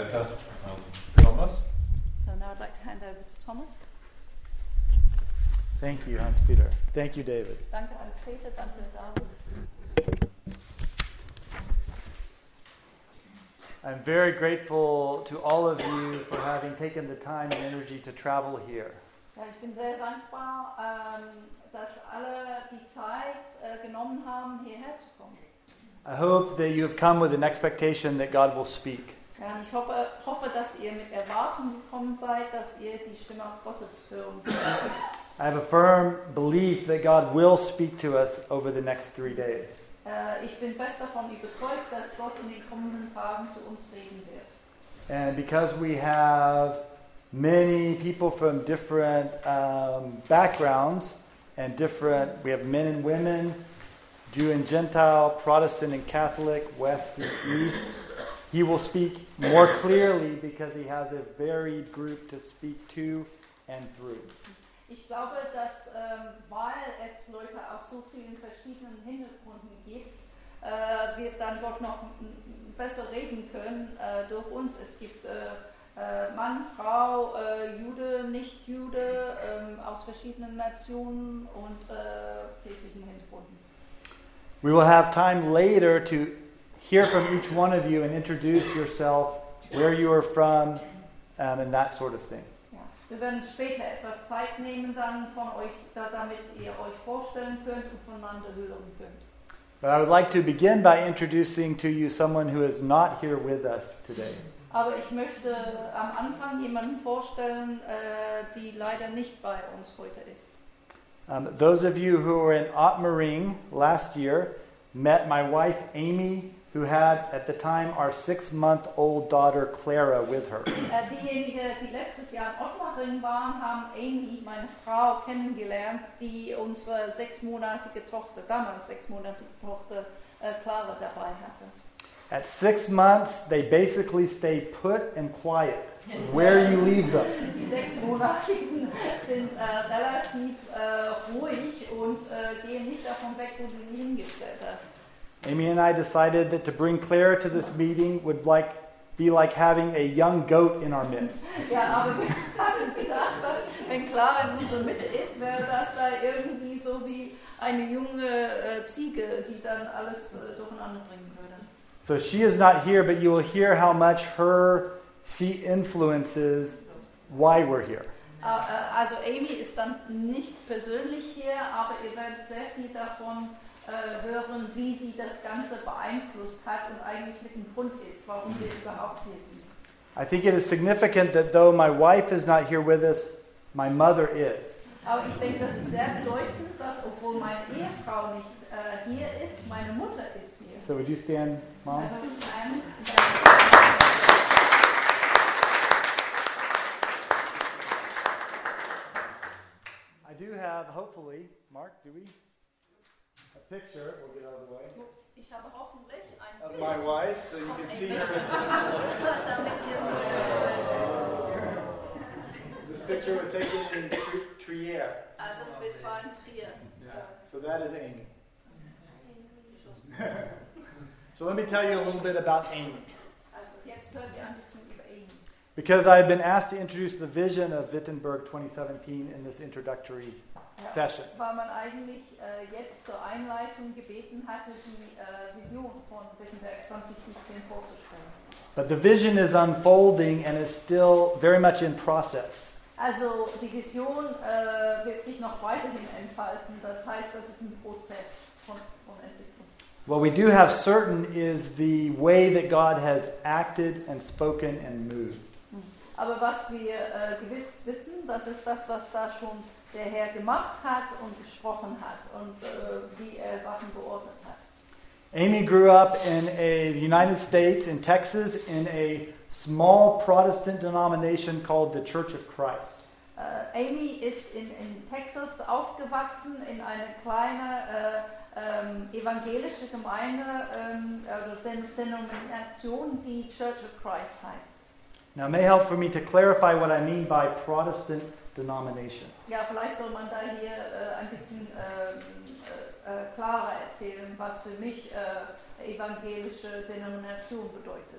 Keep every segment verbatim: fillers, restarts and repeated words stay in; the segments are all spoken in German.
weiter an Thomas. So now I'd like to hand over to Thomas. Thank you, Hans-Peter. Thank you, David. Danke Hans-Peter, danke David. I'm very grateful to all of you for having taken the time and energy to travel here. Ja, ich bin sehr dankbar, ähm, dass alle die Zeit äh, genommen haben, hierher zu kommen. I hope that you have come with an expectation that God will speak. Ja, und ich hoffe, hoffe, dass ihr mit Erwartung gekommen seid, dass ihr die Stimme Gottes hören könnt. I have a firm belief that God will speak to us over the next three days. Äh, ich bin fest davon überzeugt, dass Gott in den kommenden Tagen zu uns reden wird. And because we have many people from different um, backgrounds and different, we have men and women, Jew and Gentile, Protestant and Catholic, West and East. He will speak more clearly because he has a varied group to speak to and through. Ich glaube, dass ähm, weil es Leute aus so vielen verschiedenen Hintergründen gibt, äh, wird dann Gott noch m- besser reden können äh, durch uns. Es gibt äh, äh, Mann, Frau, äh, Jude, Nicht-Jude äh, aus verschiedenen Nationen und äh, kirchlichen Hintergründen. We will have time later to hear from each one of you and introduce yourself, where you are from, um, and that sort of thing. Ja. Wir werden später etwas Zeit nehmen dann von euch, da, damit ihr euch vorstellen könnt und voneinander hören könnt. But I would like to begin by introducing to you someone who is not here with us today. Aber ich möchte am Anfang jemanden vorstellen, äh, die leider nicht bei uns heute ist. Um, those of you who were in Otmering last year met my wife Amy, who had at the time our six-month-old daughter Clara with her. Äh, diejenigen, die letztes Jahr in Ottmaring waren, haben Amy, meine Frau, kennengelernt, die unsere sechsmonatige Tochter, damals sechsmonatige Tochter äh, Clara dabei hatte. At six months, they basically stay put and quiet where you leave them. Die Sechsmonatigen sind äh, relativ äh, ruhig und äh, gehen nicht davon weg, wo du sie hingestellt hast. Amy and I decided that to bring Clara to this meeting would like be like having a young goat in our midst. Ja, aber wir haben gedacht, dass wenn Clara in unserer Mitte ist, wäre das da irgendwie so wie eine junge äh, Ziege, die dann alles äh, durcheinander bringen würde. So she is not here, but you will hear how much her she influences why we're here. Also Amy ist dann nicht persönlich hier, aber ihr werdet sehr viel davon äh, hören, wie sie das Ganze beeinflusst hat und eigentlich mit dem Grund ist, warum wir überhaupt hier sind. I think it is significant that though my wife is not here with us, my mother is. Aber ich denke, das ist sehr bedeutend, dass obwohl meine Ehefrau nicht äh, hier ist, meine Mutter ist hier. So would you stand, Mom? Also, ähm, I do have, hopefully, Mark, do we? A picture, we'll get out of the way, ich habe hoffentlich ein of Bild. my wife, so you can see her. Damit ihr This picture was taken in Tri- Trier. Ah, das Bild war in Trier. Yeah. So that is Amy. So let me tell you a little bit about Amy. Also jetzt hört ihr ein bisschen über Amy. Because I've been asked to introduce the vision of Wittenberg twenty seventeen in this introductory Ja, session. weil man eigentlich äh, jetzt zur Einleitung gebeten hatte, die äh, Vision von Wittenberg zwanzig siebzehn vorzustellen. But the vision is unfolding and is still very much in process. Also die Vision äh, wird sich noch weiterhin entfalten. Das heißt, das ist ein Prozess von, von Entwicklung. What we do have certain is the way that God has acted and spoken and moved. Aber was wir äh, gewiss wissen, das ist das, was da schon der Herr gemacht hat und gesprochen hat und äh, wie er Sachen geordnet hat. Amy grew up in the United States, in Texas, in a small Protestant denomination called the Church of Christ. Uh, Amy ist in, in Texas aufgewachsen, in eine kleine äh, ähm, evangelische Gemeinde, ähm, also Den- Denomination, die Church of Christ heißt. Now, it may help for me to clarify what I mean by Protestant denomination. Ja, vielleicht soll man da hier äh, ein bisschen äh, äh, äh, klarer erzählen, was für mich äh, evangelische Denomination bedeutet.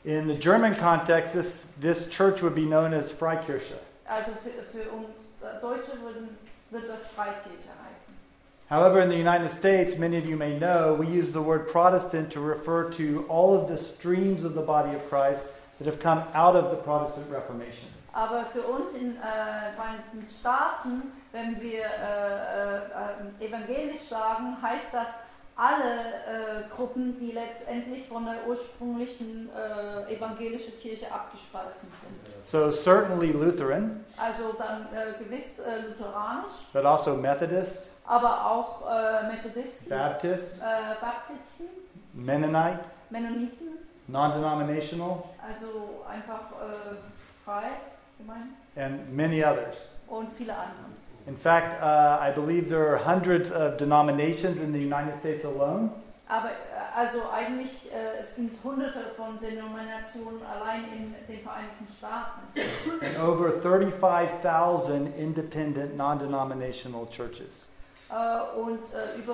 In the German context, this, this church would be known as Freikirche. Also für, für uns äh, Deutsche würden, wird das Freikirche heißen. However, in the United States, many of you may know, we use the word Protestant to refer to all of the streams of the body of Christ that have come out of the Protestant Reformation. Aber für uns in äh, Vereinigten Staaten, wenn wir äh, äh, evangelisch sagen, heißt das alle äh, Gruppen, die letztendlich von der ursprünglichen äh, evangelischen Kirche abgespalten sind. So certainly Lutheran, Also dann äh, gewiss äh, lutheranisch, but also Methodist, aber auch äh, Methodisten, Baptist, äh, Baptisten, Mennonite, Mennoniten, non-denominational, also einfach äh, frei gemeint and many others. und viele andere. In fact, uh, I believe there are hundreds of denominations in the United States alone. Aber äh, also eigentlich, äh, es gibt hunderte von Denominationen allein in den Vereinigten Staaten. And over thirty-five thousand independent non-denominational churches. Äh, und äh, über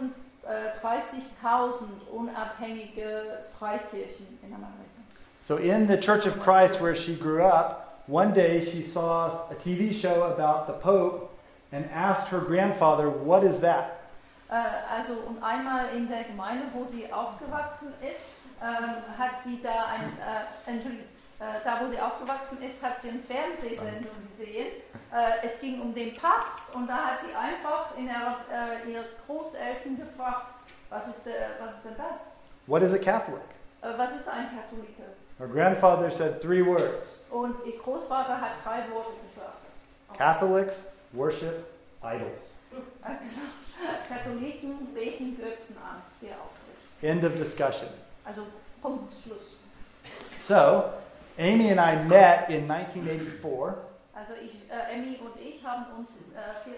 fünfunddreißigtausend unabhängige Freikirchen in Amerika. So in the Church of Christ where she grew up, one day she saw a T V show about the Pope and asked her grandfather, "What is that?" Äh, also und einmal in der Gemeinde, wo sie aufgewachsen ist, ähm, hat sie da ein, äh, Entschuldigung, äh, da wo sie aufgewachsen ist, hat sie eine Fernsehsendung gesehen. Äh, es ging um den Papst und da hat sie einfach in ihrer, äh, ihre Großeltern gefragt, was ist, der, was ist denn das? What is a Catholic? Äh, was ist ein Katholiker? Her grandfather said three words. Und ihr Großvater hat drei Worte gesagt. Catholics worship idols. Er hat gesagt, Katholiken beten Götzen an. Sehr aufrecht. End of discussion. Also Punkt, Schluss. So, Amy and I met in nineteen eighty-four. Also ich, äh, Emmy und ich haben uns äh,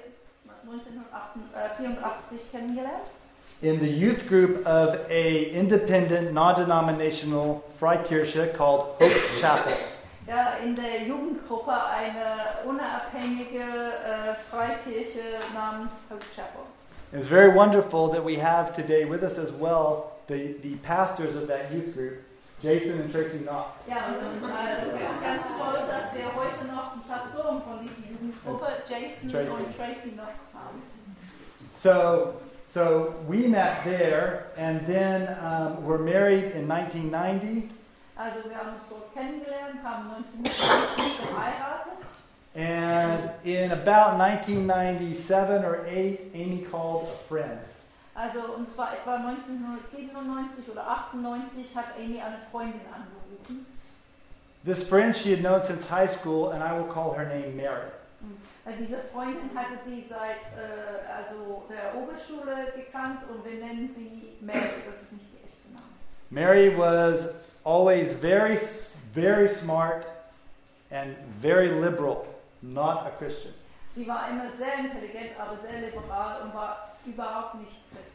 neunzehnhundertvierundachtzig kennengelernt. In the youth group of a independent, non-denominational Freikirche called Hope Chapel. Ja, in der Jugendgruppe eine unabhängige äh, Freikirche namens Hope Chapel. It's very wonderful that we have today with us as well the, the pastors of that youth group, Jason and Tracy Knox. Ja, und es ist äh, ganz toll, dass wir heute noch die Pastoren von dieser Jugendgruppe, Jason Tracy. und Tracy Knox, haben. So, so we met there and then um, were married in nineteen ninety. Also wir haben uns dort kennengelernt, haben neunzehnhundertneunzig geheiratet. And in about nineteen ninety-seven or eight, Amy called a friend. Also und zwar etwa neunzehnhundertsiebenundneunzig oder achtundneunzig hat Amy eine Freundin angerufen. This friend she had known since high school, and I will call her name Mary. Äh, Diese Freundin hatte sie seit äh, also der Oberschule gekannt und wir nennen sie Mary, das ist nicht die echte Name. Mary was always very, very smart and very liberal, not a Christian. Sie war immer sehr intelligent, aber sehr liberal und war überhaupt nicht Christ.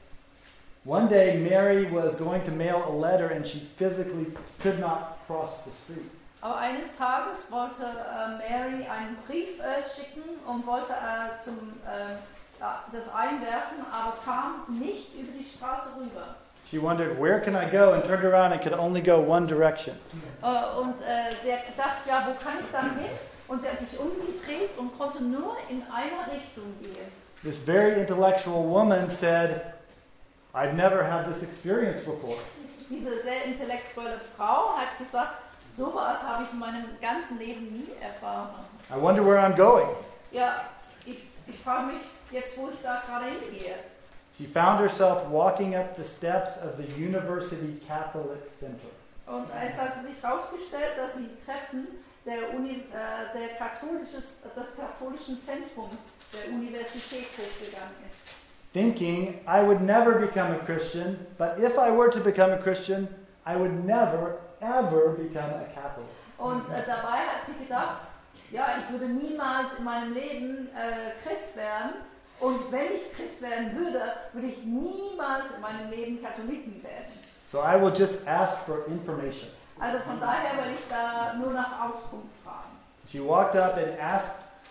One day, Mary was going to mail a letter, and she physically could not cross the street. Aber eines Tages wollte äh, Mary einen Brief äh, schicken und wollte äh, zum, äh, das einwerfen, aber kam nicht über die Straße rüber. She wondered, where can I go? And turned around and could only go one direction. Äh, und äh, sie hat gedacht, ja, wo kann ich dann hin? Und sie hat sich umgedreht und konnte nur in eine Richtung gehen. This very intellectual woman said, I've never had this experience before. Diese sehr intellektuelle Frau hat gesagt, sowas habe ich in meinem ganzen Leben nie erfahren. I wonder where I'm going. Ja, ich, ich frage mich jetzt, wo ich da gerade hingehe. She found herself walking up the steps of the University Catholic Center. Und es hat sich herausgestellt, dass sie die Treppen der Uni, äh, der katholisches, des katholischen Zentrums der Universität hochgegangen ist. Thinking, I would never become a Christian, but if I were to become a Christian, I would never, ever become a Catholic. Und äh, dabei hat sie gedacht, ja, ich würde niemals in meinem Leben äh, Christ werden. Und wenn ich Christ werden würde, würde ich niemals in meinem Leben Katholiken werden. So I will just ask for information. Also von daher werde ich da nur nach Auskunft fragen. She walked up and asked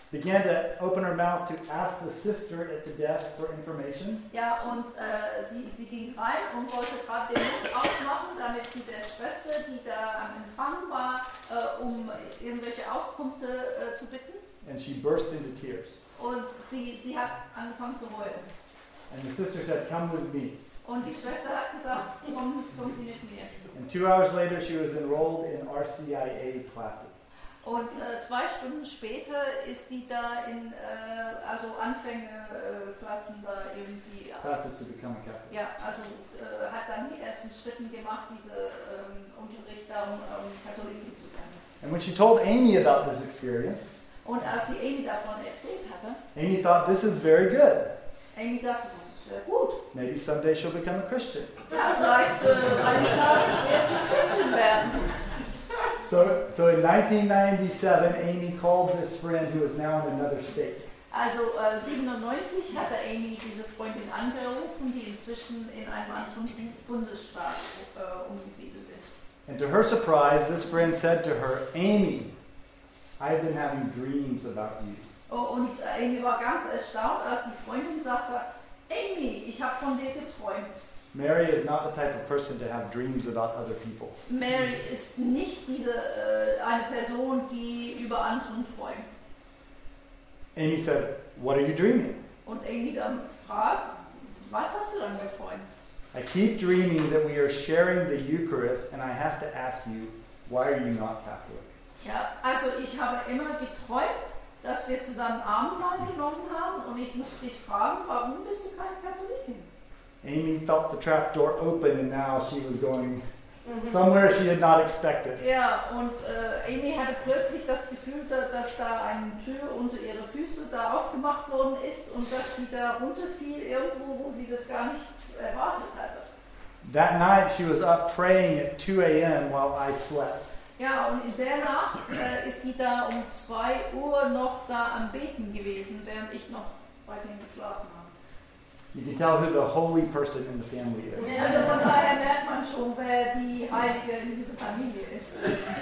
began to open her mouth to ask the sister at the desk for information. Ja, und äh, sie, sie ging rein und wollte gerade den Mund aufmachen, damit sie der Schwester, die da am Empfang war, äh, um irgendwelche Auskünfte äh, zu bitten. And she burst into tears. Und sie, sie hat angefangen zu heulen. And the sister said, "Come with me." Und die Schwester hat gesagt, komm, komm Sie mit mir. And two hours later, she was enrolled in R C I A classes. Und äh, zwei Stunden später ist sie da in äh, also Anfängerklassen äh, da irgendwie. Classes to become a Catholic. Ja, also äh, hat dann die ersten Schritte gemacht, diese ähm, Unterricht da, um ähm, Katholikin zu werden. And when she told Amy about this experience, Und als sie Amy davon erzählt hatte, Amy thought, this is very good. Amy dachte, das ist sehr gut. Maybe someday she'll become a Christian. Ja, vielleicht äh, eines Tages wird sie Christin werden. So, so in nineteen ninety-seven, Amy called this friend who is now in another state. Also äh, siebenundneunzig hatte Amy diese Freundin angerufen, die inzwischen in einem anderen Bundesstaat äh, umgesiedelt ist. And to her surprise, this friend said to her, "Amy, I've been having dreams about you." Oh, und äh, Amy war ganz erstaunt, als die Freundin sagte, Amy, ich habe von dir geträumt. Mary is not the type of person to have dreams about other people. Mary ist nicht diese äh, eine Person, die über anderen träumt. Amy said, "What are you dreaming?" Und Amy dann fragt, was hast du dann geträumt? "I keep dreaming that we are sharing the Eucharist, and I have to ask you, why are you not Catholic?" Ja, also ich habe immer geträumt, dass wir zusammen Abendmahl genommen haben und ich muss dich fragen, warum bist du keine Katholikin? Amy felt the trap door open, and now she was going somewhere she had not expected. Ja, und äh, Amy hatte plötzlich das Gefühl, da, dass da eine Tür unter ihre Füße da aufgemacht worden ist und dass sie da runterfiel irgendwo, wo sie das gar nicht erwartet hatte. That night she was up praying at two a.m. while I slept. Ja, und in der Nacht äh, ist sie da um zwei Uhr noch da am Beten gewesen, während ich noch weiterhin geschlafen habe. You can tell who the holy person in the family is. Also von daher merkt man schon, wer die Heilige in dieser Familie ist.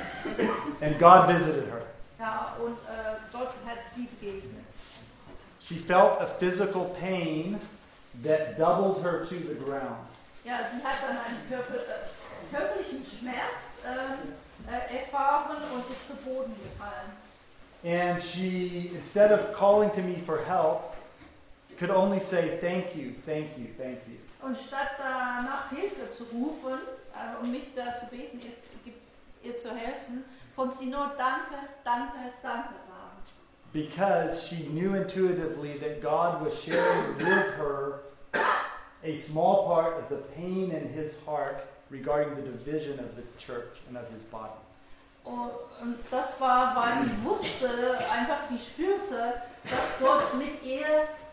And God visited her. Ja, und äh, Gott hat sie begegnet. She felt a physical pain that doubled her to the ground. Ja, sie hat dann einen Körper, äh, körperlichen Schmerz äh, äh, erfahren und ist zu Boden gefallen. And she, instead of calling to me for help, could only say, "Thank you, thank you, thank you." Und statt danach Hilfe zu rufen, äh, um mich da zu beten, ihr, ihr zu helfen, konnte sie nur Danke, Danke, Danke sagen. Because she knew intuitively that God was sharing with her a small part of the pain in his heart regarding the division of the church and of his body. Und das war, weil sie wusste, einfach die spürte, dass Gott mit ihr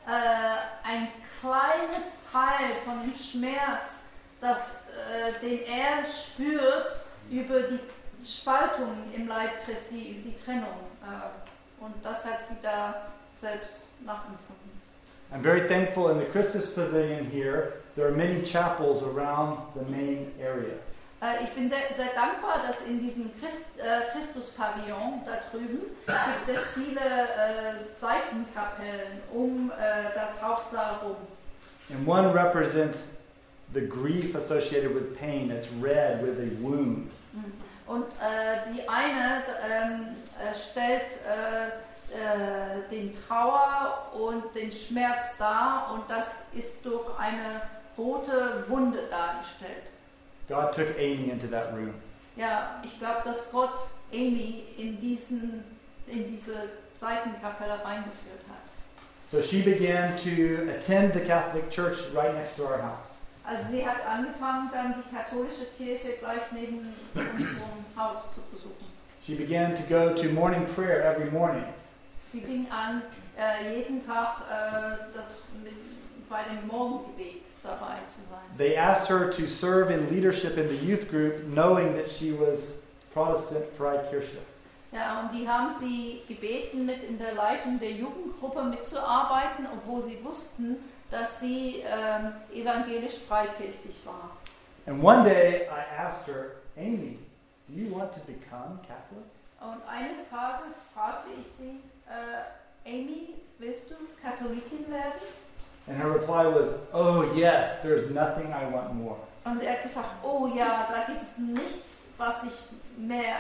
äh, ein kleines Teil von dem Schmerz, das, äh, den er spürt, über die Spaltung im Leib Christi, über die Trennung. Äh, und das hat sie da selbst nachempfunden. I'm very thankful in the Christus Pavilion here, there are many chapels around the main area. Äh, ich bin sehr dankbar, dass in diesem Christ, äh, Christus-Pavillon da drüben gibt es viele äh, Seitenkapellen um äh, das Hauptsaal rum. And one represents the grief associated with pain. It's red with a wound. Und äh, die eine ähm, äh, stellt äh, äh, den Trauer und den Schmerz dar und das ist durch eine rote Wunde dargestellt. God took Amy into that room. Ja, ich glaube, dass Gott Amy in, diesen, in diese Seitenkapelle reingeführt hat. So she began to attend the Catholic church right next to our house. Also sie hat angefangen, dann die katholische Kirche gleich neben unserem Haus zu besuchen. She began to go to morning prayer every morning. Sie fing an, äh, jeden Tag äh, das mit, bei dem Morgengebet dabei zu sein. They asked her to serve in leadership in the youth group, knowing that she was Protestant Freikirche. Ja, und die haben sie gebeten, mit in der Leitung der Jugendgruppe mitzuarbeiten, obwohl sie wussten, dass sie ähm, evangelisch freikirchlich war. And one day I asked her, "Amy, do you want to become Catholic?" Und eines Tages fragte ich sie, äh, Amy, willst du Katholikin werden? And her reply was, oh yes, there's nothing I want more. Und sie hat gesagt, oh ja, da gibt es nichts, was ich mehr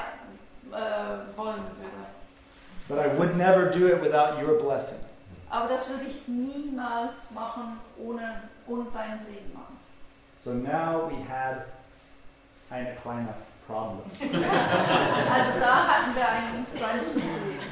äh, wollen würde. But I would never do it without your blessing. Aber das würde ich niemals machen, ohne, ohne deinen Segen machen. So now we had eine kleine problem. Also da hatten wir ein kleines Problem.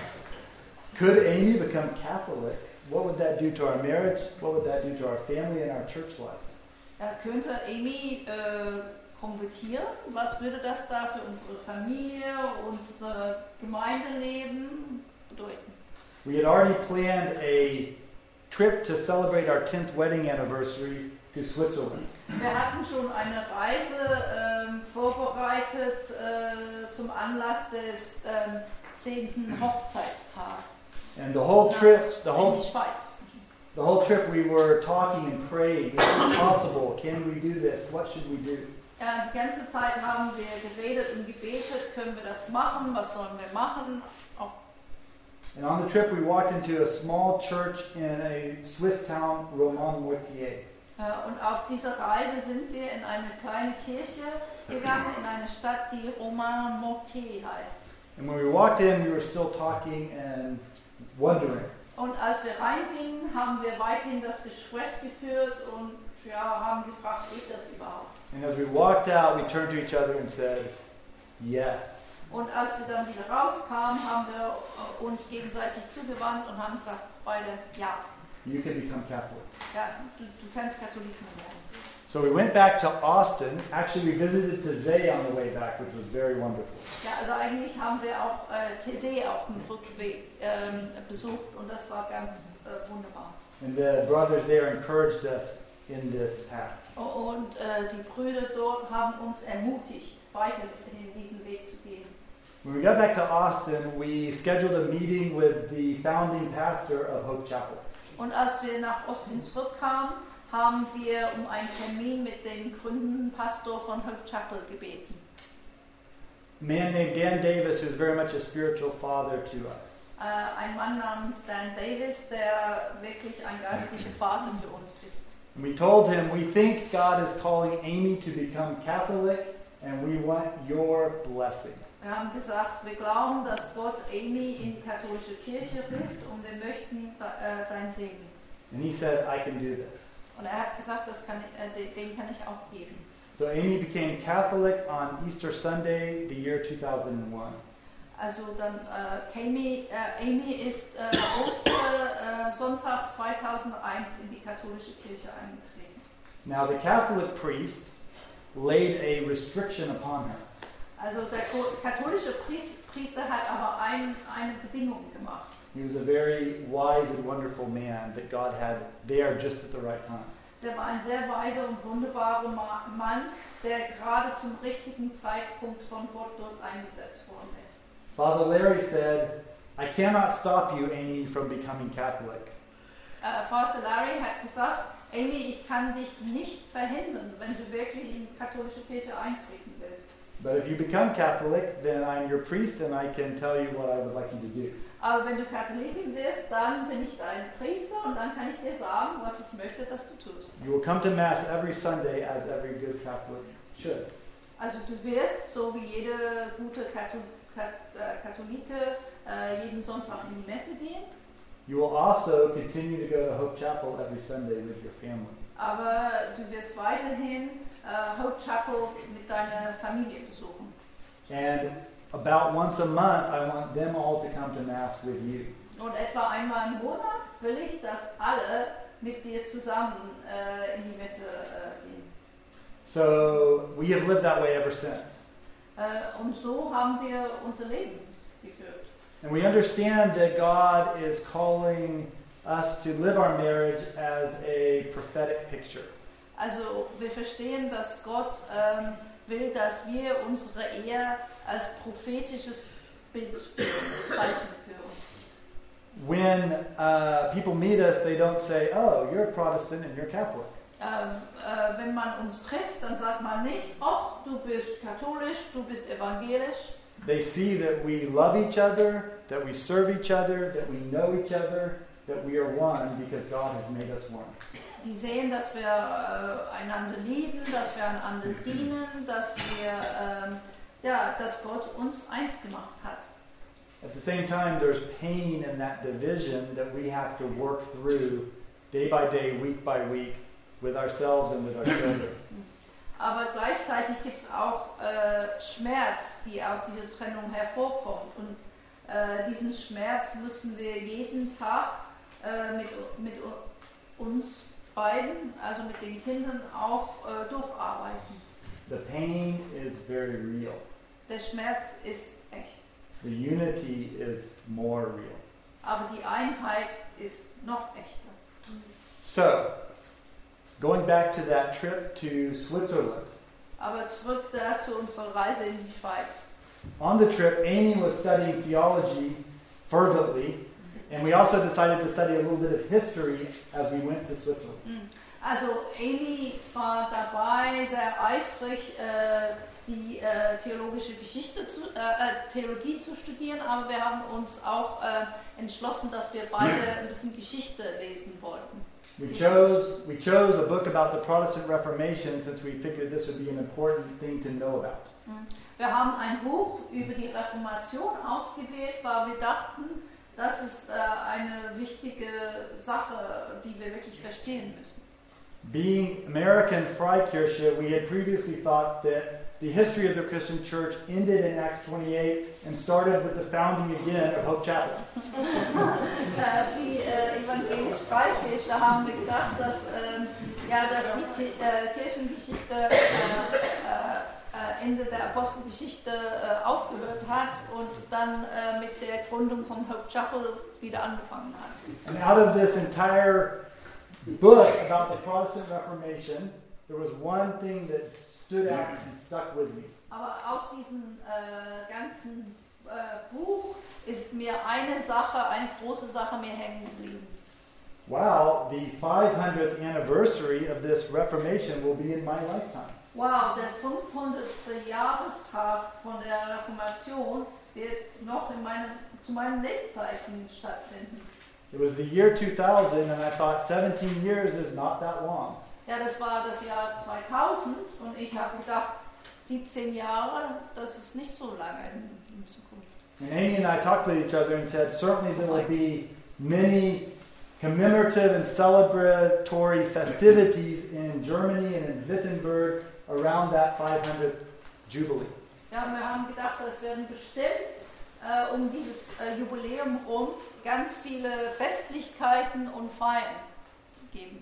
Could Amy become Catholic? What would that do to our marriage? What would that do to our family and our church life? Äh, könnte Amy äh, konvertieren? Was würde das da für unsere Familie, unser Gemeindeleben bedeuten? We had already planned a trip to celebrate our tenth wedding anniversary to Switzerland. Wir hatten schon eine Reise ähm, vorbereitet äh, zum Anlass des ähm, zehnten Hochzeitstags. And the whole trip, the in whole die Schweiz. the whole trip we were talking and praying. Is this possible? Can we do this? What should we do? Ja, die ganze Zeit haben wir geredet und gebetet, können wir das machen, was sollen wir machen? Auch And on the trip we walked into a small church in a Swiss town, Romont-Mortier. Äh, Und auf dieser Reise sind wir in eine kleine Kirche gegangen, in eine Stadt, die Romont-Mortier heißt. And when we walked in, we were still talking and wondering. Und als wir reingingen, haben wir weiterhin das Gespräch geführt und ja, haben gefragt, geht das überhaupt? And as we walked out, we turned to each other and said, yes. Und als wir dann wieder rauskamen, haben wir äh, uns gegenseitig zugewandt und haben gesagt, beide, ja, You can become Catholic. ja du, du kannst Katholiken werden. So we went back to Austin. Actually, we visited Taizé on the way back, which was very wonderful. Ja, also eigentlich haben wir auch äh, Taizé auf dem Rückweg ähm, besucht und das war ganz äh, wunderbar. And the brothers there encouraged us in this path. Und äh, die Brüder dort haben uns ermutigt, weiter in diesen Weg zu gehen. When we got back to Austin, we scheduled a meeting with the founding pastor of Hope Chapel. Und als wir nach Austin zurückkamen, haben wir um einen Termin mit dem gründenden Pastor von Hope Chapel gebeten. A man named Dan Davis, who's very much a spiritual father to us. Äh, ein Mann namens Dan Davis, der wirklich ein geistlicher Vater für uns ist. And we told him, we think God is calling Amy to become Catholic, and we want your blessing. Wir haben gesagt, wir glauben, dass Gott Amy in die katholische Kirche ruft und wir möchten äh, dein Segen. And he said, I can do this. Und er hat gesagt, das kann, äh, den kann ich auch geben. So Amy became Catholic on Easter Sunday, the year two thousand one. Also dann äh, Amy, äh, Amy ist äh, Ostersonntag äh, zweitausendeins in die katholische Kirche eingetreten. Now the Catholic priest laid a restriction upon her. Also der katholische Priester hat aber ein, eine Bedingung gemacht. He was a very wise and wonderful man that God had there just at the right time. Der war ein sehr weiser und wunderbarer Mann, der gerade zum richtigen Zeitpunkt von Gott dort eingesetzt worden ist. Father Larry said, I cannot stop you, Amy, from becoming Catholic. Äh, Vater Larry hat gesagt, Amy, ich kann dich nicht verhindern, wenn du wirklich in die katholische Kirche eintreten willst. But if you become Catholic, then I'm your priest and I can tell you what I would like you to do. Aber wenn du Katholikin wirst, dann bin ich dein Priester und dann kann ich dir sagen, was ich möchte, dass du tust. You will come to Mass every Sunday as every good Catholic should. Also du wirst, so wie jede gute Kathol Kat äh, Katholike, äh, jeden Sonntag in die Messe gehen. You will also continue to go to Hope Chapel every Sunday with your family. Aber du wirst weiterhin äh, Hope Chapel mit deiner Familie besuchen. And about once a month, I want them all to come to Mass with you. Und etwa einmal im Monat will ich, dass alle mit dir zusammen äh, in die Messe äh, gehen. So we have lived that way ever since. Äh, und so haben wir unser Leben geführt. And we understand that God is calling us to live our marriage as a prophetic picture. Also wir verstehen, dass Gott ähm, will, dass wir unsere Ehe als prophetisches Bild zeichnen für uns. When uh, people meet us, they don't say, oh, you're a Protestant and you're Catholic. Ähm, äh, wenn man uns trifft, dann sagt man nicht, ach, du bist katholisch, du bist evangelisch. they see that we love each other, that we serve each other, that we know each other, that we are one because God has made us one. Die sehen, dass wir äh, einander lieben, dass wir einander dienen, dass wir, ähm, ja, dass Gott uns eins gemacht hat. At the same time, there's pain in that division that we have to work through day by day, week by week, with ourselves and with our children. Aber gleichzeitig gibt es auch äh, Schmerz, die aus dieser Trennung hervorkommt. Und äh, diesen Schmerz müssen wir jeden Tag äh, mit, mit uns beiden, also mit den Kindern, auch äh, durcharbeiten. The pain is very real. Der Schmerz ist echt. The unity is more real. Aber die Einheit ist noch echter. So, going back to that trip to Switzerland. Aber zurück da zu unserer Reise in die Schweiz. On the trip, Amy was studying theology fervently, and we also decided to study a little bit of history as we went to Switzerland. Also Amy war dabei, sehr eifrig äh, die äh, theologische Geschichte zu, äh, Theologie zu studieren, aber wir haben uns auch äh, entschlossen, dass wir beide ein bisschen Geschichte lesen wollten. We chose we chose a book about the Protestant Reformation since we figured this would be an important thing to know about. Wir haben ein Buch über die Reformation ausgewählt, weil wir dachten, das ist äh, eine wichtige Sache, die wir wirklich verstehen müssen. Being American Freikirche, we had previously thought that the history of the Christian church ended in Acts twenty-eight and started with the founding again of Hope Chapel. äh, die äh, evangelisch Freikirche haben wir gedacht, dass, äh, ja, dass die äh, Kirchengeschichte äh, äh, Ende der Apostelgeschichte äh, aufgehört hat und dann äh, mit der Gründung von Hope Chapel wieder angefangen hat. And out of this entire book about the Protestant Reformation, there was one thing that stood out and stuck with me. Aber aus diesem äh, ganzen äh, Buch ist mir eine Sache, eine große Sache mir hängen geblieben. Wow, the five hundredth anniversary of this Reformation will be in my lifetime. Wow, der fünfhundertste Jahrestag von der Reformation wird noch in meinem, zu meinen Lebzeiten stattfinden. It was the year two thousand, and I thought seventeen years is not that long. Ja, das war das Jahr zweitausend und ich habe gedacht, siebzehn Jahre, das ist nicht so lange in, in Zukunft. And Amy and I talked with each other and said, certainly there will be many commemorative and celebratory festivities in Germany and in Wittenberg around that five hundredth Jubilee. Ja, wir haben gedacht, es werden bestimmt äh, um dieses äh, Jubiläum rum ganz viele Festlichkeiten und Feiern geben.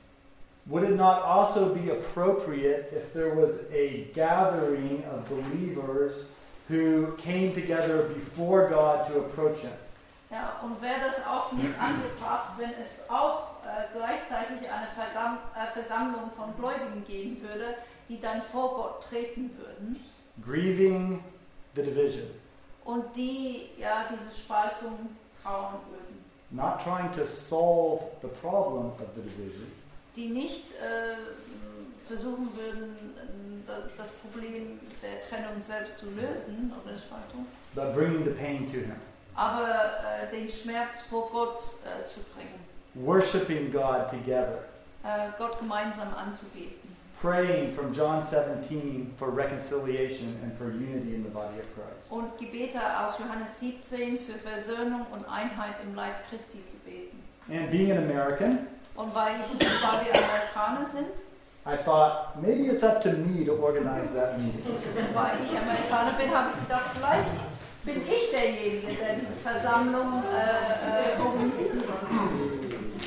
Would it not also be appropriate if there was a gathering of believers who came together before God to approach Him? Ja, und wäre das auch nicht angebracht, wenn es auch äh, gleichzeitig eine Vergam äh, Versammlung von Gläubigen geben würde, die dann vor Gott treten würden Grieving the division. und die ja diese Spaltung trauern würden. Not trying to solve the problem of the division, Die nicht äh, versuchen würden, das Problem der Trennung selbst zu lösen oder der Spaltung, but bringing the pain to Him. aber äh, den Schmerz vor Gott äh, zu bringen, Worshiping God together. äh, Gott gemeinsam anzubeten. Praying from John seventeen for reconciliation and for unity in the body of Christ. Und Gebete aus Johannes siebzehn für Versöhnung und Einheit im Leib Christi zu beten. And being an American, Und weil, ich, weil wir Amerikaner sind, I thought maybe it's up to me to organize that meeting. weil ich Amerikaner bin, habe ich gedacht, vielleicht bin ich derjenige, der diese Versammlung äh, äh, organisieren soll.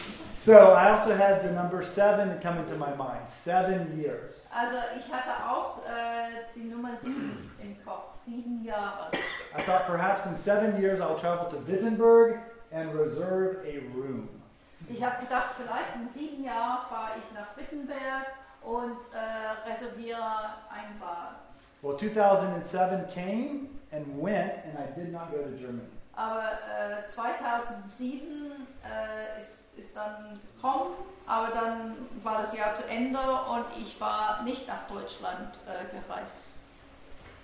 So I also had the number seven come into my mind. Seven years. Also ich hatte auch äh, die Nummer sieben im Kopf, sieben Jahre. I thought perhaps in seven years I'll travel to Wittenberg and reserve a room. Ich habe gedacht, vielleicht in sieben Jahren fahre ich nach Wittenberg und äh, reserviere einen Saal. Well, two thousand seven came and went, and I did not go to Germany. Aber äh, zweitausendsieben äh, ist, ist dann gekommen, aber dann war das Jahr zu Ende und ich war nicht nach Deutschland äh, gereist.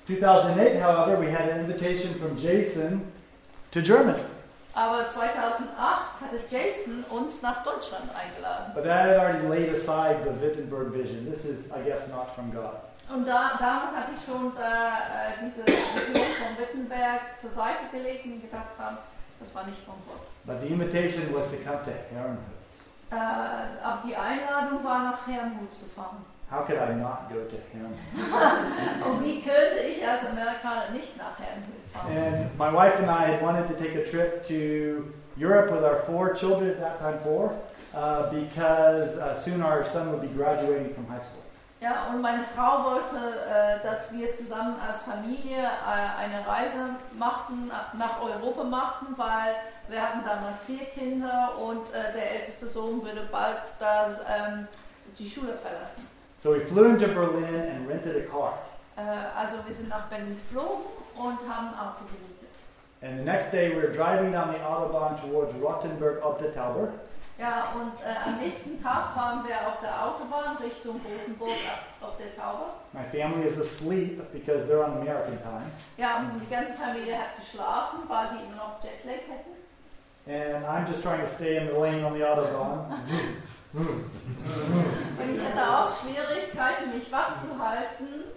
two thousand eight, however, we had an invitation from Jason to Germany. Aber zweitausendacht hatte Jason uns nach Deutschland eingeladen. But I had already laid aside the Wittenberg vision. This is, I guess, not from God. Und da, damals hatte ich schon da, äh, diese Vision von Wittenberg zur Seite gelegt und gedacht haben, das war nicht von Gott. But the invitation was to come to Herrenhut. Äh, aber die Einladung war, nach Herrnhut zu fahren. How could I not go to Herrenhut? Und wie könnte ich als Amerikaner nicht nach Herrnhut fahren? And my wife and I had wanted to take a trip to Europe with our four children, at that time four, uh, because uh, soon our son would be graduating from high school. Ja, und meine Frau wollte, äh, dass wir zusammen als Familie äh, eine Reise machten, nach Europa machten, weil wir hatten damals vier Kinder und äh, der älteste Sohn würde bald das, ähm, die Schule verlassen. So we flew into Berlin and rented a car. Äh, also wir sind nach Berlin geflogen und haben ein Auto gemietet. And the next day we were driving down the Autobahn towards Rottenburg ob der Tauber. Ja, und äh, am nächsten Tag fahren wir auf der Autobahn Richtung Rotenburg ob der Tauber. My family is asleep because they're on American time. Ja, und die ganze Familie hat geschlafen, weil die immer noch Jetlag hätten. And I'm just trying to stay in the lane on the Autobahn. Und ich hatte auch Schwierigkeiten, mich wach zu halten.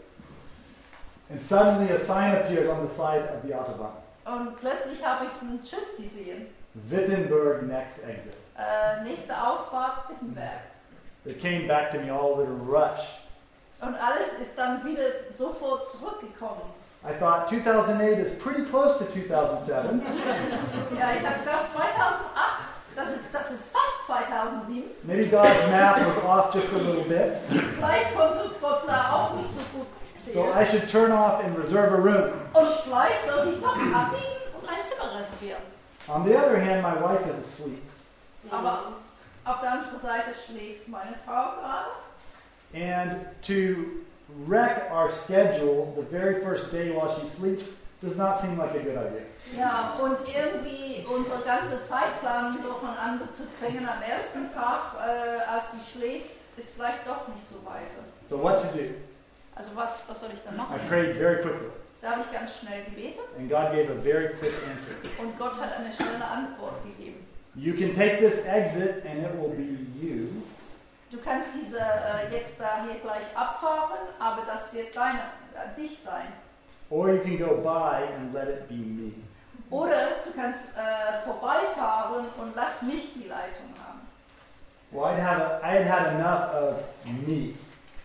And suddenly a sign appears on the side of the Autobahn. Und plötzlich habe ich ein Schild gesehen. Wittenberg next exit. Äh, nächste Ausfahrt Wittenberg. It came back to me all in a rush. Und alles ist dann wieder sofort zurückgekommen. I thought two thousand eight is pretty close to two thousand seven. Ja, ich habe gedacht, zweitausendacht, das ist, das ist fast zweitausendsieben. Maybe God's math was off just a little bit. Vielleicht konnte Gott da auch nicht so gut So sehen. I should turn off and reserve a room. Und vielleicht sollte ich noch abbiegen und ein Zimmer reservieren. On the other hand, my wife is asleep. Aber auf der anderen Seite schläft meine Frau gerade. And to wreck our schedule the very first day while she sleeps does not seem like a good idea. Ja, und irgendwie unsere ganze Zeitplanung durcheinander zu bringen am ersten Tag, äh, als sie schläft, ist vielleicht doch nicht so weise. So what to do? Also was, was soll ich da I machen? prayed very quickly, Da habe ich ganz schnell gebetet and God gave a very quick answer. und Gott hat eine schnelle Antwort gegeben. You can take this exit and it will be you. Du kannst diese äh, jetzt da hier gleich abfahren, aber das wird deine, äh, dich sein. Or you can go by and let it be me. Oder du kannst äh, vorbeifahren und lass mich die Leitung haben. Well, I'd have a, I had had enough of me,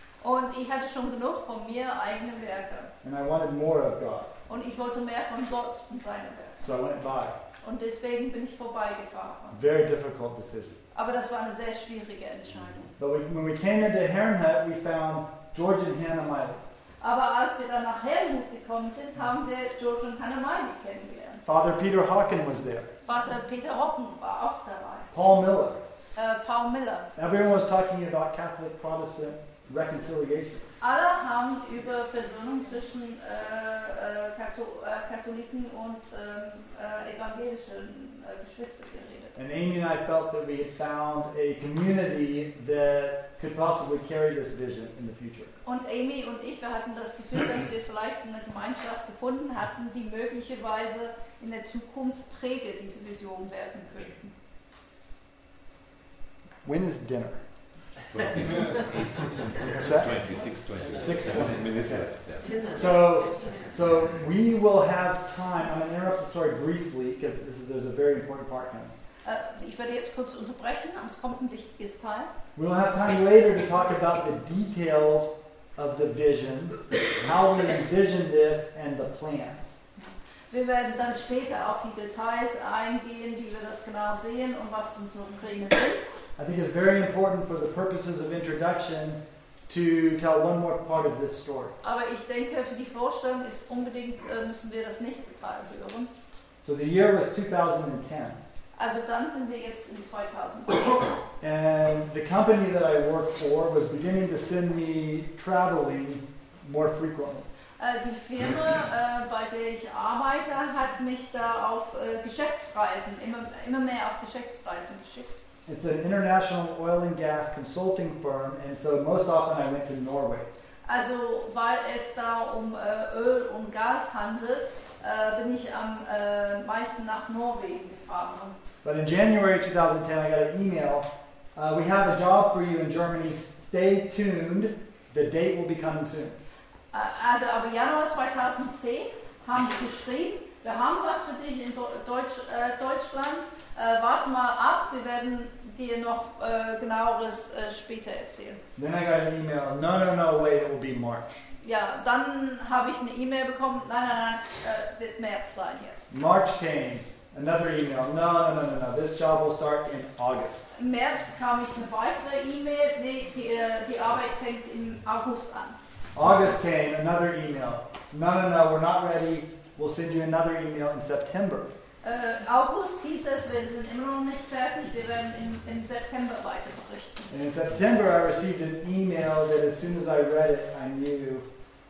Und ich hatte schon genug von mir, eigene Werke. and I wanted more of God. Und ich wollte mehr von Gott und seine Werke. So I went by. Und deswegen bin ich vorbeigefahren. Very difficult decision. Aber das war eine sehr schwierige Entscheidung. But we, when we came into Herrenhut, we found George and Hannah Miley. Aber als wir dann nach Herrnhut gekommen sind, haben wir George und Hannah Miley kennengelernt. Father Peter Hawken was there. Vater Peter Hocken war auch dabei. Paul Miller. Äh, Paul Miller. Everyone was talking about Catholic Protestant reconciliation. Alle haben über Versöhnung zwischen äh, äh, Katho- äh, Katholiken und ähm, äh, evangelischen äh, Geschwistern geredet. And Amy and I felt that we had found a community that could possibly carry this vision in the future. Und Amy und ich, wir hatten das Gefühl, dass wir vielleicht eine Gemeinschaft gefunden hatten, die möglicherweise in der Zukunft träge diese Vision werden könnten. When is dinner? six twenty, six twenty. six twenty. Minutes left, yeah. So, so we will have time. I'm going to interrupt the story briefly because this is, there's a very important part coming. Äh, ich werde jetzt kurz unterbrechen, aber es kommt ein wichtiges Teil. We'll have time later to talk about the details of the vision, how we envision this, and the plans. Wir werden dann später auf die Details eingehen, wie wir das genau sehen und was unsere Pläne sind. I think it's very important for the purposes of introduction to tell one more part of this story. Aber ich denke, für die Vorstellung ist unbedingt, äh, müssen wir das nächste Teil hören. So the year was two thousand ten. Also dann sind wir jetzt in zweitausendzehn. And the company that I worked for was beginning to send me traveling more frequently. Äh, die Firma, äh, bei der ich arbeite, hat mich da auf äh, Geschäftsreisen, immer, immer mehr auf Geschäftsreisen geschickt. It's an international oil and gas consulting firm, and so most often I went to Norway. Also, weil es da um äh, Öl und Gas handelt, äh, bin ich am äh, meisten nach Norwegen gefahren. But in January twenty ten, I got an email. Uh, we have a job for you in Germany. Stay tuned. The date will be coming soon. Äh, also, aber Januar zweitausendzehn haben sie geschrieben, wir haben was für dich in Deutsch, äh, Deutschland. Äh, warte mal ab, wir werden dir noch äh, genaueres äh, später erzählen. Then I got an email. No, no, no, wait. It will be March. Ja, dann habe ich eine E-Mail bekommen. Nein, nein, nein, äh, wird März sein jetzt. March came. Another email. No, no, no, no, no. This job will start in August. Im März bekam ich eine weitere E-Mail. Nee, die, äh, die Arbeit fängt im August an. August came. Another email. No, no, no. We're not ready. We'll send you another email in September. Äh, August hieß es, wir sind immer noch nicht fertig, wir werden im, im September weiter berichten. And in September, I received an email that as soon as I read it, I knew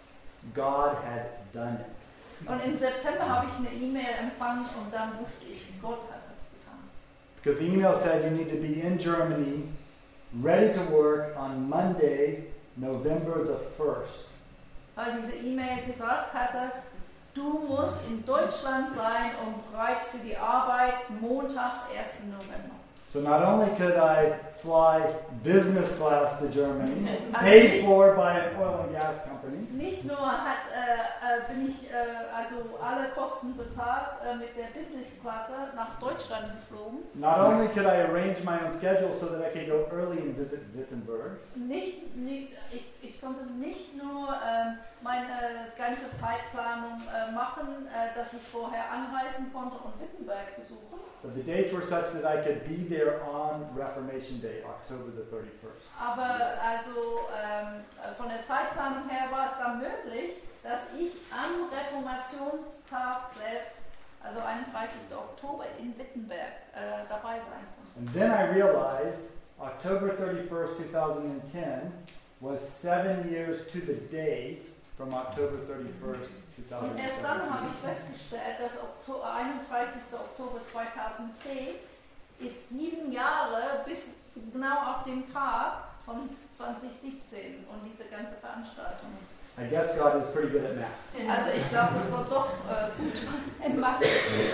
God had done it. Und im September habe ich eine E-Mail empfangen und dann wusste ich, Gott hat es getan. Because the email said you need to be in Germany, ready to work on Monday, November the first. Weil diese E-Mail gesagt hatte, du musst in Deutschland sein und bereit für die Arbeit Montag, ersten November. So not only could I fly business class to Germany, Also paid nicht, for by an oil and gas company, nicht nur hat, äh, äh, bin ich äh, also alle Kosten bezahlt äh, mit der Business-Klasse nach Deutschland geflogen. not only could I arrange my own schedule so that I could go early and visit Wittenberg, Nicht, nicht, ich, ich konnte nicht nur äh, meine ganze Zeitplanung äh, machen, äh, dass ich vorher anreisen konnte und Wittenberg besuchen. but the dates were such that I could be there on Reformation Day, October the thirty-first. Aber also ähm, von der Zeitplanung her war es dann möglich, dass ich am Reformationstag selbst, also einunddreißigsten Oktober in Wittenberg, äh, dabei sein konnte. And then I realized October thirty-first, twenty ten was seven years to the day from October thirty-first, Und erst dann habe ich festgestellt, dass Oktober, einunddreißigsten Oktober zweitausendzehn ist sieben Jahre bis genau auf den Tag von zwanzig siebzehn und diese ganze Veranstaltung. I guess God is pretty good at math. Also ich glaube, das war doch äh, gut in Mathe.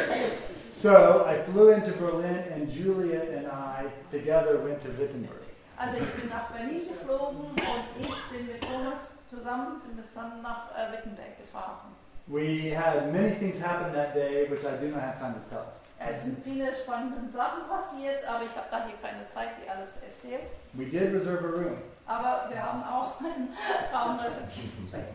So I flew into Berlin and Juliet and I together went to Wittenberg. Also ich bin nach Berlin geflogen und ich bin mit Thomas zusammen, bin mit zusammen nach äh, Wittenberg gefahren. We had many things happen that day which I do not have time to tell. Es sind viele spannende Sachen passiert, aber ich habe da hier keine Zeit, die alle zu erzählen. We did reserve a room, Aber wir haben auch einen Raum reserviert.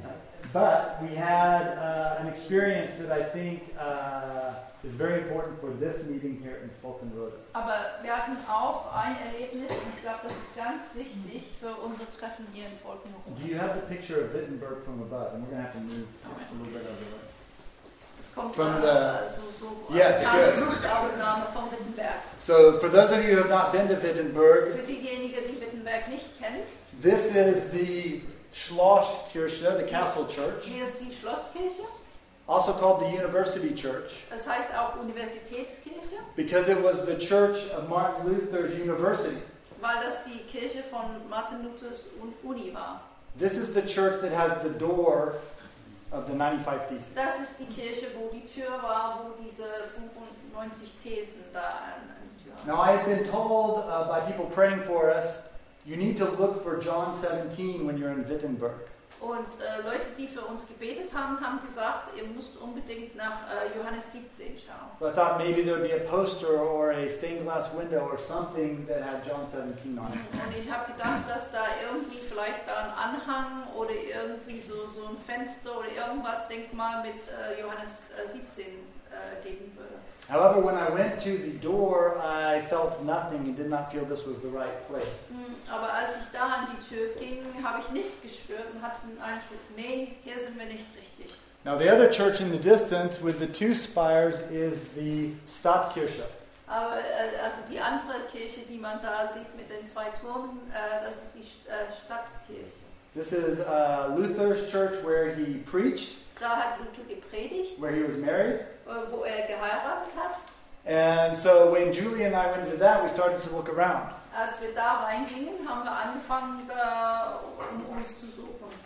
but we had uh, an experience that I think uh, is very important for this meeting here in Fulkenrode. Aber wir hatten auch ein Erlebnis und ich glaube, das ist ganz wichtig für unsere Treffen hier in Fulkenrode. Do you have the picture of Wittenberg from above? And we're going to have to move a little bit over there. Es kommt From da the- so, so Yes, eine good. Luftaufnahme von Wittenberg. So, for those of you who have not been to Wittenberg, Für diejenigen, die Wittenberg nicht kennen, this is the Schlosskirche, the castle church, hier ist die Schlosskirche. also called the University Church, Das heißt auch Universitätskirche, because it was the church of Martin Luther's university. weil das die Kirche von Martin Luthers Uni war. This is the church that has the door of the ninety-five Theses. Das ist die Kirche, wo die Tür war, wo diese fünfundneunzig Thesen da an, an die Tür waren. Now, I have been told uh, by people praying for us, you need to look for John seventeen when you're in Wittenberg. Und äh, Leute, die für uns gebetet haben, haben gesagt, ihr müsst unbedingt nach äh, Johannes siebzehn schauen. So I thought maybe there would be a poster or a stained glass window or something that had John seventeen on it. Und ich habe gedacht, dass da irgendwie vielleicht da ein Anhang oder irgendwie so, so ein Fenster oder irgendwas Denkmal mit äh, Johannes äh, siebzehn äh, geben würde. However, when I went to the door, I felt nothing and did not feel this was the right place. Hm, aber als ich da an die Tür ging, habe ich nichts gespürt und hatte den Eindruck, nee, hier sind wir nicht richtig. Now, the other church in the distance with the two spires is the Stadtkirche. Aber äh, also die andere Kirche, die man da sieht mit den zwei Turmen, äh, das ist die äh, Stadtkirche. This is uh, Luther's church where he preached, Da hat Luther gepredigt, where he was married. äh, wo er geheiratet hat. And so when Julie and I went into that, we started to look around. Als wir da reingingen, haben wir angefangen, da um uns zu suchen.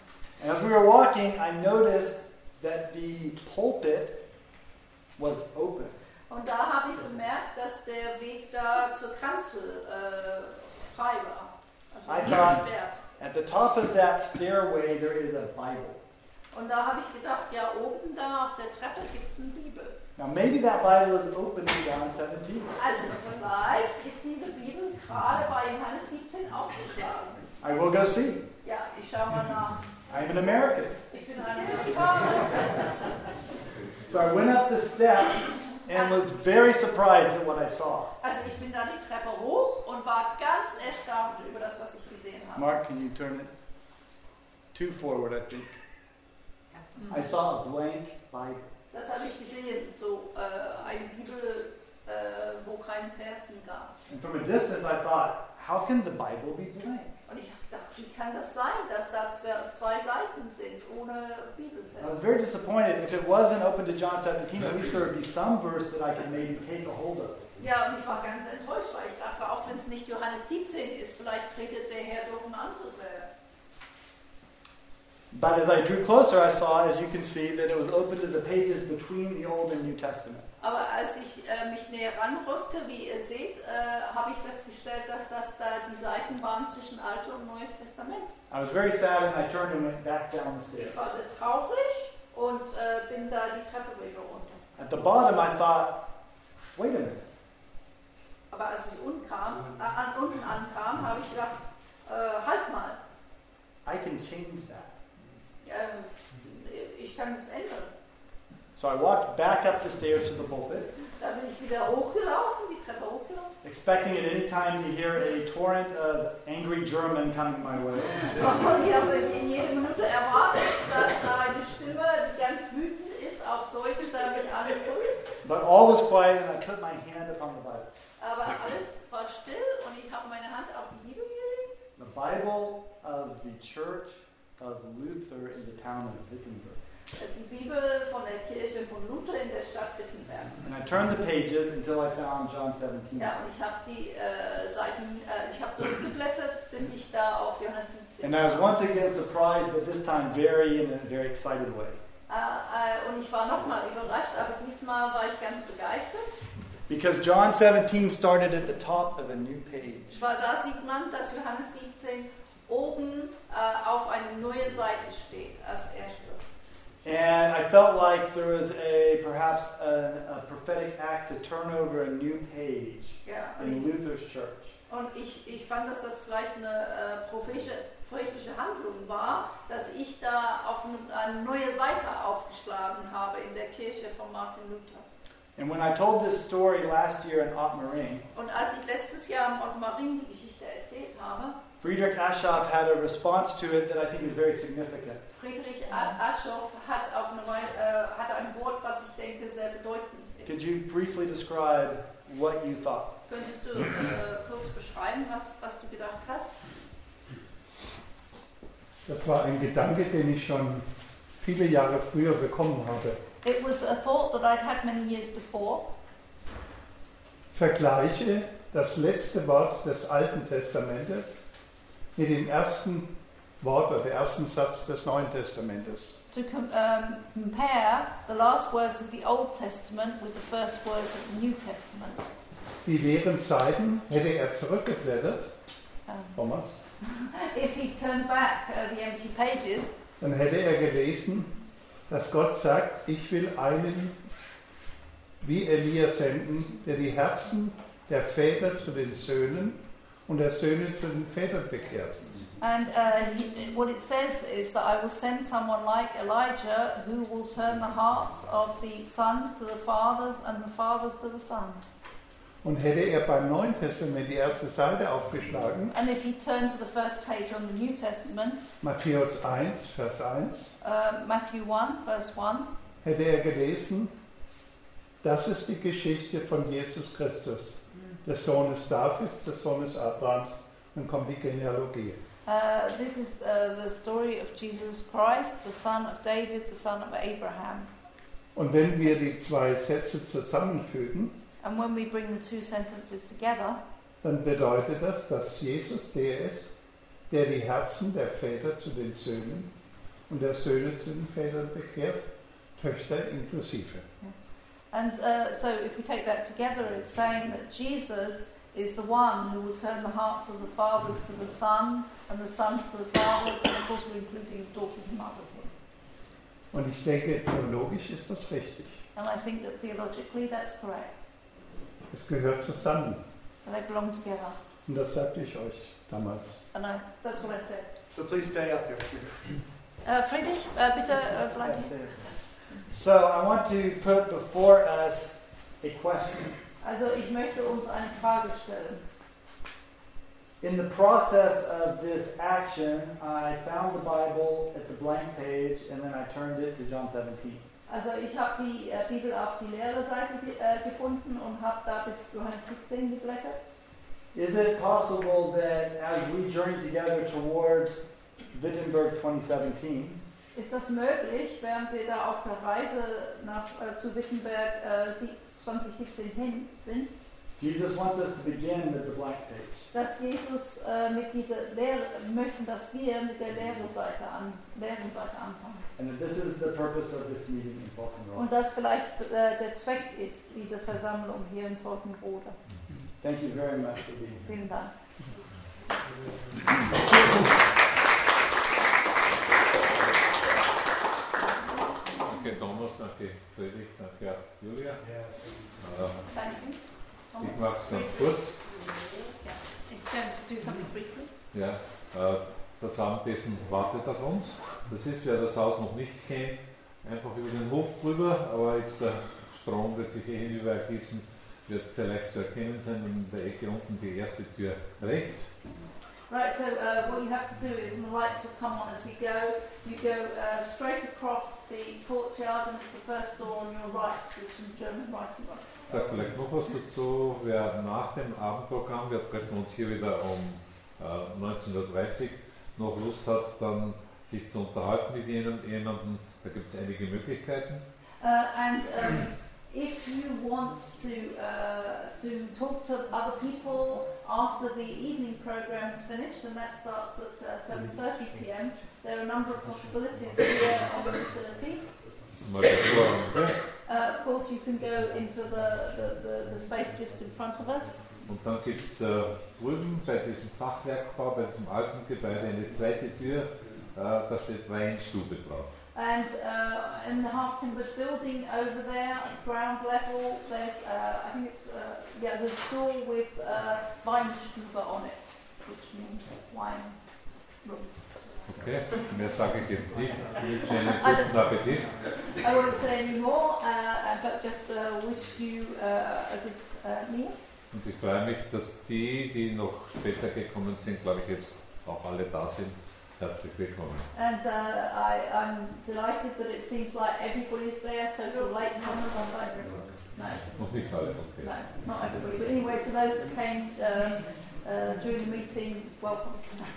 And as we were walking, I noticed that the pulpit was open. Und da habe ich bemerkt, dass der Weg da zur Kanzel äh, frei war. I Also thought- gesperrt. At the top of that stairway, there is a Bible. Und da habe ich gedacht, ja, oben da auf der Treppe gibt es eine Bibel. Now, maybe that Bible is open in John seventeen. Also vielleicht ist diese Bibel gerade bei Johannes siebzehn aufgeschlagen. I will go see. Ja, ich schaue mal nach. I'm an American. Ich bin ein Amerikaner. So I went up the steps and was very surprised at what I saw. Also ich bin da die Treppe hoch und war ganz erstaunt über das, was ich gesehen habe. Mark, can you turn it two forward, I think? I saw a blank Bible. Das habe ich gesehen, so äh, eine Bibel, äh, wo keine Versen gab. And from a distance, I thought, how can the Bible be blank? Und ich habe gedacht, wie kann das sein, dass da zwei- zwei Seiten sind ohne I was Bibelverse? very disappointed. If it wasn't open to John seventeen, at least there would be some verse that I could maybe take a hold of. Ja, und ich war ganz enttäuscht, weil ich dachte, auch wenn es nicht Johannes siebzehn ist, vielleicht redet der Herr durch ein anderes Vers. But as I drew closer, I saw, as you can see, that it was open to the pages between the Old and New Testament. Aber als ich äh, mich näher ranrückte, wie ihr seht, äh, habe ich festgestellt, dass das da die Seiten waren zwischen Altes und Neues Testament. I was very sad, and I turned and went back down the stairs. Ich war sehr traurig und äh, bin da die Treppe wieder runter. At the bottom, I thought, wait a minute. Aber als ich unten, kam, äh, an, unten ankam, habe ich gedacht, äh, halt mal, I can change that. ähm, ich kann es ändern. So I walked back up the stairs to the pulpit, Da bin ich wieder hochgelaufen, die Treppe hochgelaufen. expecting at any time to hear a torrent of angry German coming my way. Und ich habe in jeder Minute erwartet, dass da eine Stimme, die ganz wütend ist, auf Deutsch da mich anbrüllt. But all was quiet, and I put my hand upon the Bible. Aber alles war still und ich habe meine Hand auf die Bibel gelegt. The Bible of the Church of Luther in the town of Wittenberg. Die Bibel von der Kirche von Luther in der Stadt Wittenberg. And I turned the pages until I found John seventeen. Ja, und ich habe die äh, Seiten, äh, ich habe durchgeblättert, bis ich da auf Johannes siebzehn And I was kam. once again surprised, but this time very in a very excited way. Äh, äh, und ich war nochmal überrascht, aber diesmal war ich ganz begeistert. Because John seventeen started at the top of a new page. Weil da sieht man, dass Johannes siebzehn oben äh, auf eine neue Seite steht als erste. And I felt like there was a perhaps a, a prophetic act to turn over a new page Ja, in und Luther's church. ich, und ich, ich fand, dass das vielleicht eine äh, prophetische, prophetische Handlung war, dass ich da auf eine, eine neue Seite aufgeschlagen habe in der Kirche von Martin Luther. And when I told this story last year in Otmaring, Und als ich letztes Jahr im Ottmaring die Geschichte erzählt habe, Friedrich Aschoff had a response to it that I think is very significant. Friedrich A- Aschoff hat, auf eine, Wei- äh, hat ein Wort, was ich denke sehr bedeutend Could ist. you briefly describe what you thought? Könntest du äh, kurz beschreiben, was, was du gedacht hast? Das war ein Gedanke, den ich schon viele Jahre früher bekommen habe. It was a thought that I'd had many years before. Vergleiche das letzte Wort des Alten Testamentes mit dem ersten Wort oder dem ersten Satz des Neuen Testamentes. To com- um, compare the last words of the Old Testament with the first words of the New Testament. Die leeren Seiten hätte er zurückgeblättert, Um, Thomas, if he turned back uh, the empty pages, dann hätte er gelesen, dass Gott sagt, ich will einen wie Elia senden, der die Herzen der Väter zu den Söhnen und der Söhne zu den Vätern bekehrt. and uh, he, what it says is that I will send someone like Elijah who will turn the hearts of the sons to the fathers and the fathers to the sons. Und hätte er beim Neuen Testament die erste Seite aufgeschlagen, And if he turned to the first page on the New Testament, Matthäus eins, Vers eins, uh, Matthew one, verse one, hätte er gelesen, das ist die Geschichte von Jesus Christus, des Sohnes Davids, des Sohnes Abrahams. Dann kommt die Genealogie. uh, this is uh, the story of Jesus Christ, the son of David, the son of Abraham. Und wenn wir die zwei Sätze zusammenfügen, And when we bring the two sentences together, dann bedeutet das, dass Jesus der ist, der die Herzen der Väter zu den Söhnen und der Söhne zu den Vätern bekehrt, Töchter inklusive. And uh, so if we take that together, it's saying that Jesus is the one who will turn the hearts of the fathers to the son and the sons to the fathers, and of course we're including daughters and mothers here. Und ich denke, theologisch ist das richtig. And I think that theologically that's correct. Es gehört zusammen. And they belong together. Und das sagte ich euch damals. And I, that's what I said. So please stay up here. Uh, Friedrich, uh, bitte uh, bleib hier. So I want to put before us a question. Also ich möchte uns eine Frage stellen. In the process of this action, I found the Bible at the blank page and then I turned it to John seventeen. Also ich habe die äh, Bibel auf die leere Seite ge äh, gefunden und habe da bis Johannes siebzehn geblättert. Is it possible that as we journey together towards Wittenberg twenty seventeen, Ist das möglich, während wir da auf der Reise nach, äh, zu Wittenberg äh, zwanzig siebzehn hin sind, Jesus wants us to begin with the blank page? dass Jesus äh, mit dieser Lehre möchten, dass wir mit der leeren Seite, an, leeren Seite anfangen. And that this is the purpose of this meeting in Falkenroda. Und das vielleicht äh, der Zweck ist, diese Versammlung hier in Falkenroda. Thank you very much for being here. Vielen Dank. Danke Thomas, danke Friedrich, danke Julia. Äh, Danke. ich mache es dann kurz. It's going to do something briefly. Ja, äh, das Abendessen wartet auf uns. Das ist, wer das Haus noch nicht kennt, einfach über den Hof drüber, aber jetzt der Strom wird sich eh hinüber ergießen, wird sehr leicht zu erkennen sein und in der Ecke unten die erste Tür rechts. Right, so uh, what you have to do is, and the lights will come on as we go, you go uh, straight across the courtyard and it's the first door on your right with some German writing on it. Ich sage vielleicht noch was dazu, wer nach dem Abendprogramm, wir treffen uns hier wieder um äh, neunzehn Uhr dreißig, noch Lust hat, dann sich zu unterhalten mit jemandem, da gibt es einige Möglichkeiten. Uh, and um, if you want to uh, to talk to other people after the evening program's finished, and that starts at uh, seven thirty p m, there are a number of possibilities here on the facility. Das ist mal der Vorrang, okay? Uh, of course, you can go into the, the, the, the space just in front of us. Und dann gibt es äh, drüben bei diesem Fachwerkbau, bei diesem alten Gebäude eine zweite Tür, äh, da steht Weinstube drauf. And uh, in the half timbered building over there, at ground level, there's, uh, I think it's, uh, yeah, there's a door with uh, Weinstube on it, which means wine room. Okay, mehr sage ich jetzt nicht. Ich wünsche einen guten Appetit. I won't say any more, uh, but just uh, wish you uh, a good uh, meal. Und ich freue mich, dass die, die noch später gekommen sind, glaube ich, jetzt auch alle da sind. Herzlich willkommen. And uh, I, I'm delighted that it seems like everybody's there, so to late comers, I'm like, no. Noch nicht alle, okay. No, not everybody. But anyway, to those that came um, uh, during the meeting, welcome.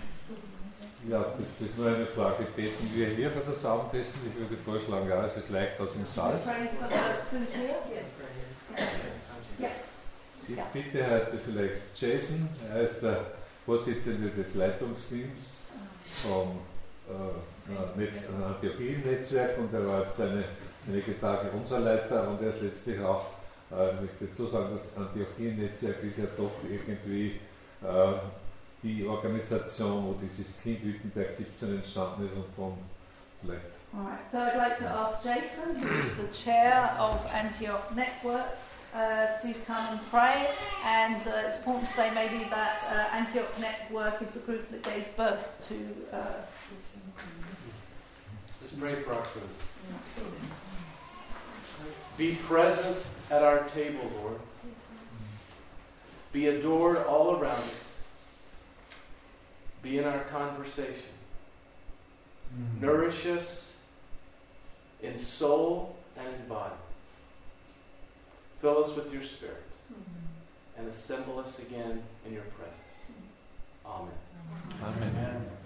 Ja, jetzt ist nur eine Frage, beten wir hier für das Abendessen? Ich würde vorschlagen, ja, es ist leicht aus dem Saal. Praying for the food here? Yes. Yeah. Ich bitte heute vielleicht Jason, er ist der Vorsitzende des Leitungsteams vom äh, Netz, Antiochien-Netzwerk und er war jetzt eine, einige Tage unser Leiter und er ist letztlich auch, äh, ich möchte dazu sagen, das Antiochien-Netzwerk ist ja doch irgendwie äh, die Organisation, wo dieses Kind Wittenberg siebzehn entstanden ist und von vielleicht. Alright, so I'd like to ask Jason, who is the chair of Antioch Network, uh, to come and pray. And uh, it's important to say maybe that uh, Antioch Network is the group that gave birth to uh, this. Let's pray for our truth. Be present at our table, Lord. Be adored all around it. Be in our conversation. Mm. Nourish us in soul and in body. Fill us with your Spirit. Mm. And assemble us again in your presence. Amen. Amen. Amen.